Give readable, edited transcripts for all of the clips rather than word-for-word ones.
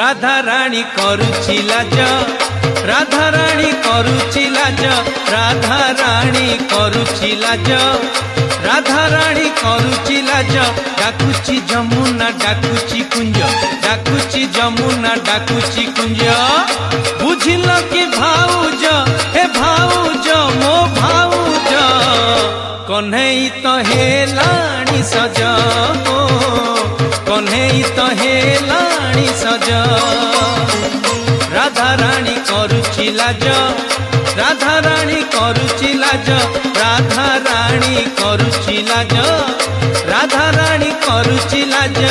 राधा रानी करुची लाज, राधा रानी करुची लाज, राधा रानी करुची लाज, राधा रानी करुची लाज। डाकुची जमुना डाकुची कुंज, डाकुची जमुना डाकुची कुंज। बुझिल कि भाउज हे भाउज मो भाउज, कन्हई तो हेलाणी सज, कन्हई तो हेलाणी सज। राधा रानी करुची लाज, राधा रानी करुची लाज, राधा रानी करुची लाज, राधा रानी करुची लाज।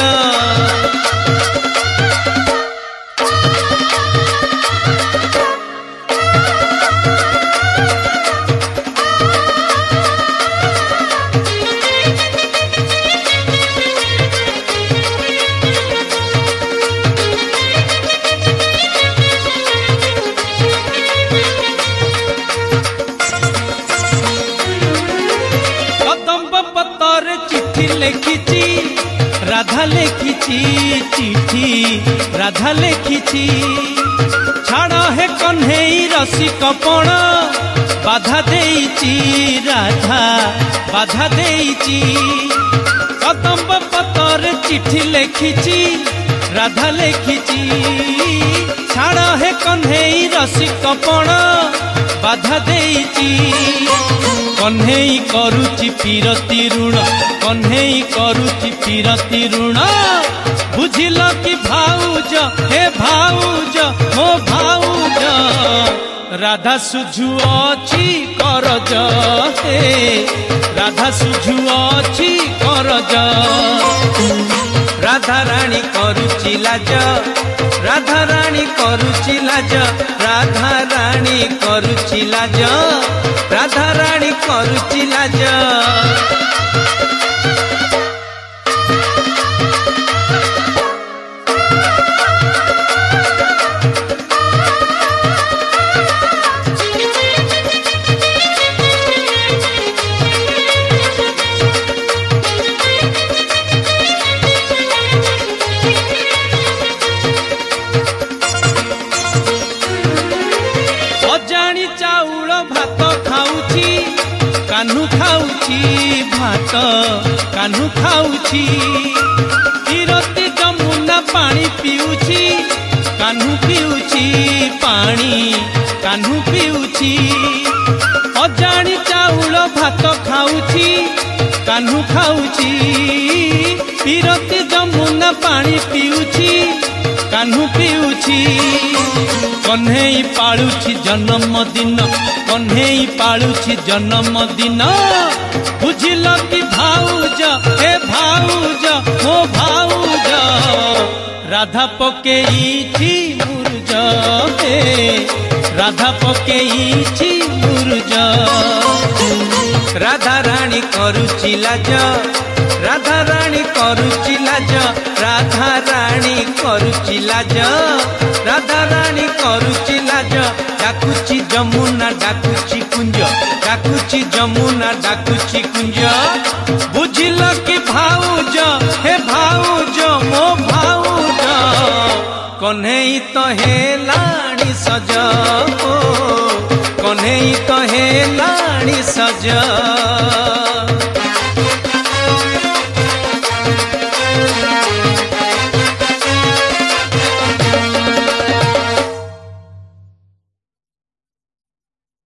लिखिची राधा लिखिची चिठी, राधा लिखिची छाड़ हे कन्हई रसिक पण, बाधा देइची राधा बाधा देइची। कदम्ब पतर चिठी लिखिची राधा लिखिची, छाड़ हे कन्हई रसिक पण, बाधा देइची। कन्हई करुची पीरती ऋण, कन्हई करुची पीरती ऋण। बुझिल कि भाउज हे भाउज मो भाउज, राधा सुझुअछि करज हे, राधा सुझुअछि करज। राधा रानी करुची लाज, राधा रानी करुची लाज, राधा रानी करुची लाज, राधा रानी करुची लाज। अजाणी चाउल भात खाउची, कान्हू खाउची भात कान्हू खाउची। तीरती जमुना पानी पिउची, कान्हू पिउची पानी कान्हू पिउची। अजाणी चाउल भात खाउची, कान्हू खाउची। तीरती जमुना पानी पिउची, कान्हू पिउची। कन्हई पालुची जन्मदिन, कन्हई पालुची जन्मदिन। बुझिल कि भाउज हे भाउज मो भाउज, राधा पकेइछि मुरुज हे, राधा पकेइछि मुरुज। राधा रानी करुची लाज, राधा रानी करुची लाज, राधा रानी करुची लाज, राधा रानी करुची लाज। डाकुची जमुना डाकुची कुंज, डाकुची जमुना डाकुची कुंज। बुझिल कि भाउज हे भाउज मो भाउज, कन्हई तो हेलाणी सज, कन्हई तो हेलाणी सज।